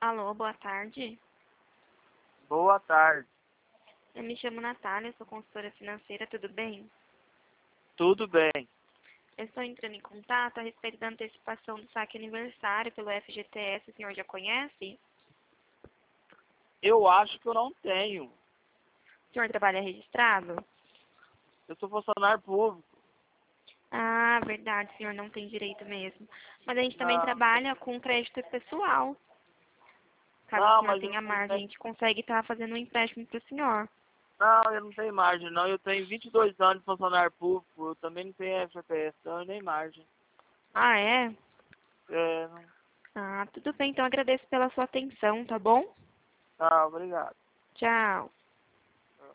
Alô, boa tarde. Boa tarde. Eu me chamo Natália, sou consultora financeira, tudo bem? Tudo bem? Eu estou entrando em contato a respeito da antecipação do saque aniversário pelo FGTS, o senhor já conhece? Eu acho que eu não tenho. O senhor trabalha registrado? Eu sou funcionário público. Ah, verdade, o senhor não tem direito mesmo. Mas a gente também Não, trabalha com crédito pessoal. Caso o não, senhor mas eu tenha não margem, a tenho. gente consegue estar fazendo um empréstimo para o senhor. Não, eu não tenho margem, não. Eu tenho 22 anos de funcionário público. Eu também não tenho FGTS, então, nem margem. Ah, é? Não. Ah, tudo bem, então agradeço pela sua atenção, tá bom? Tá, obrigado. Tchau.